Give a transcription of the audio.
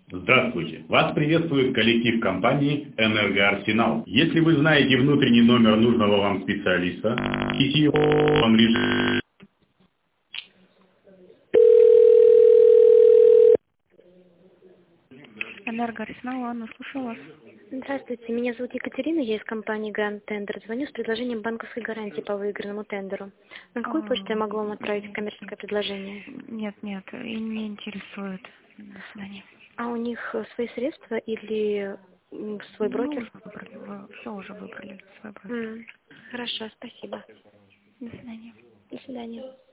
Здравствуйте! Вас приветствует коллектив компании «Энергоарсенал». Если вы знаете внутренний номер нужного вам специалиста, ищите его в вам режиме. Энергоарсенал, ладно, слушаю вас. Здравствуйте, меня зовут Екатерина, я из компании Grand Tender. Звоню с предложением банковской гарантии по выигранному тендеру. На какую почту я могу вам отправить коммерческое предложение? Нет, и не интересует. До свидания. А у них свои средства или свой брокер? Все уже выбрали, свой брокер. Хорошо, спасибо. До свидания. До свидания.